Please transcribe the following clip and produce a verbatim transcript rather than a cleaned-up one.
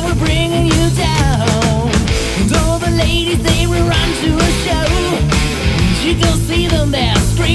we're bringing you down. And all the ladies, they will run to a show. You go see them there, scream.